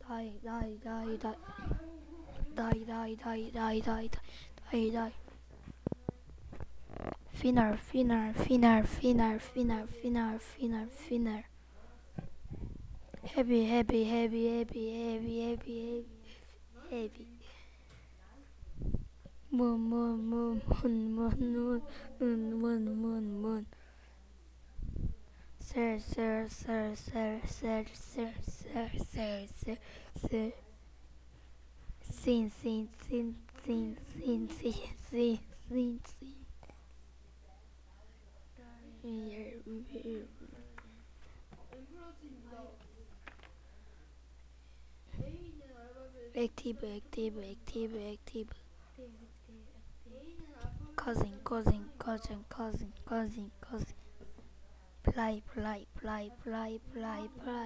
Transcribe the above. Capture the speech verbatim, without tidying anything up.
die, die, die, die, die, die, die, die, die, die, die. Finner, finner, finner, finner, finner, finner, finner, finner. Heavy, heavy, heavy, heavy, heavy, heavy, heavy, heavy. Moon, moon, moon, moon, moon, moon, moon, moon, moon, moon. Sir, sir, sir, sir, sir, sir, sir, sir, sir, sir. Sin, sin, sin, sin, sin, sin, sin, sin, sin. Active, active, active, active. Cousin, cousin, cousin, cousin, cousin, cousin. Play, play, play, play, play, play.